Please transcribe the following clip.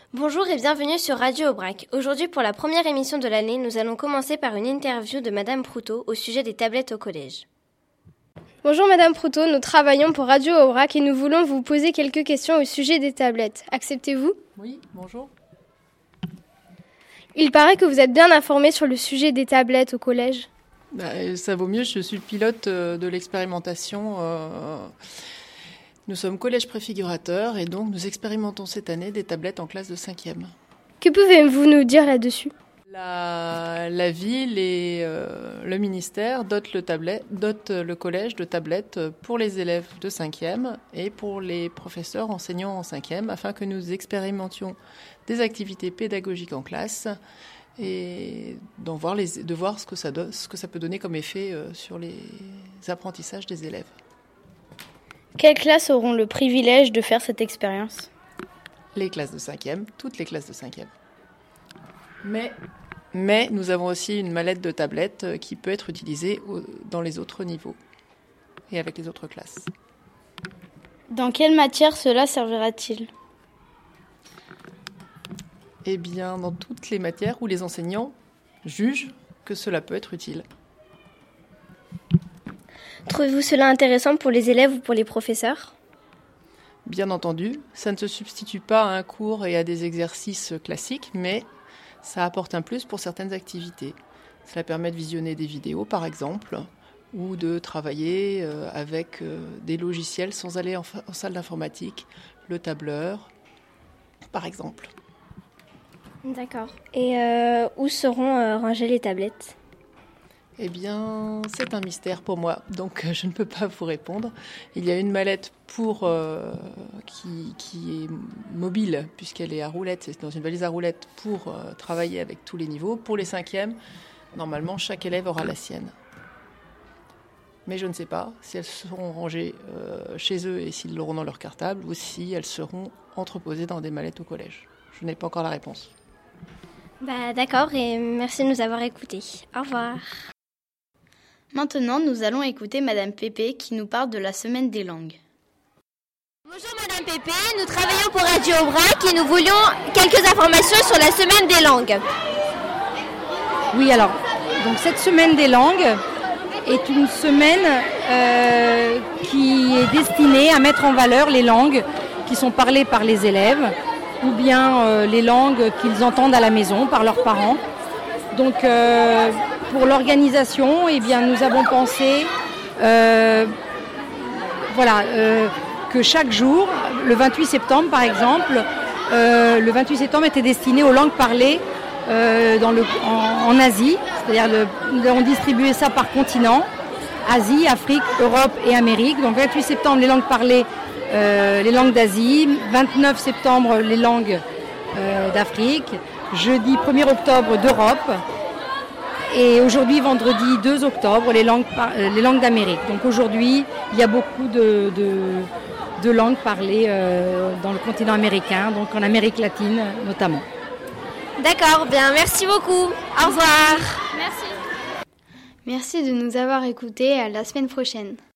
Bonjour et bienvenue sur Radio Aubrac. Aujourd'hui, pour la première émission de l'année, nous allons commencer par une interview de Madame Proutot au sujet des tablettes au collège. Bonjour Madame Proutot, nous travaillons pour Radio Aubrac et nous voulons vous poser quelques questions au sujet des tablettes. Acceptez-vous ? Oui, bonjour. Il paraît que vous êtes bien informée sur le sujet des tablettes au collège. Ça vaut mieux, je suis le pilote de l'expérimentation. Nous sommes collège préfigurateur et donc nous expérimentons cette année des tablettes en classe de 5e. Que pouvez-vous nous dire là-dessus ? La ville et le ministère dotent le collège de tablettes pour les élèves de 5e et pour les professeurs enseignants en 5e afin que nous expérimentions des activités pédagogiques en classe et de voir ce que ça peut donner comme effet sur les apprentissages des élèves. Quelles classes auront le privilège de faire cette expérience ? Les classes de 5e, toutes les classes de 5e. Mais nous avons aussi une mallette de tablettes qui peut être utilisée dans les autres niveaux et avec les autres classes. Dans quelle matière cela servira-t-il ? Eh bien, dans toutes les matières où les enseignants jugent que cela peut être utile. Trouvez-vous cela intéressant pour les élèves ou pour les professeurs ? Bien entendu, ça ne se substitue pas à un cours et à des exercices classiques, mais ça apporte un plus pour certaines activités. Cela permet de visionner des vidéos, par exemple, ou de travailler avec des logiciels sans aller en salle d'informatique, le tableur, par exemple. D'accord. Et où seront rangées les tablettes ? Eh bien, c'est un mystère pour moi, donc je ne peux pas vous répondre. Il y a une mallette qui est mobile, puisqu'elle est à roulettes, c'est dans une valise à roulettes pour travailler avec tous les niveaux. Pour les 5e, normalement, chaque élève aura la sienne. Mais je ne sais pas si elles seront rangées chez eux et s'ils l'auront dans leur cartable, ou si elles seront entreposées dans des mallettes au collège. Je n'ai pas encore la réponse. D'accord, et merci de nous avoir écoutés. Au revoir. Maintenant, nous allons écouter Madame Pépé qui nous parle de la semaine des langues. Bonjour Madame Pépé, nous travaillons pour Radio Aubrac et nous voulions quelques informations sur la semaine des langues. Oui, alors, donc cette semaine des langues est une semaine qui est destinée à mettre en valeur les langues qui sont parlées par les élèves ou bien les langues qu'ils entendent à la maison par leurs parents. Donc, pour l'organisation, eh bien, nous avons pensé que chaque jour, le 28 septembre par exemple, le 28 septembre était destiné aux langues parlées en Asie. C'est-à-dire nous avons distribué ça par continent, Asie, Afrique, Europe et Amérique. Donc 28 septembre, les langues parlées, les langues d'Asie. 29 septembre, les langues d'Afrique. Jeudi 1er octobre, d'Europe. Et aujourd'hui, vendredi 2 octobre, les langues d'Amérique. Donc aujourd'hui, il y a beaucoup de langues parlées dans le continent américain, donc en Amérique latine notamment. D'accord, bien, merci beaucoup. Au revoir. Merci de nous avoir écoutés. À la semaine prochaine.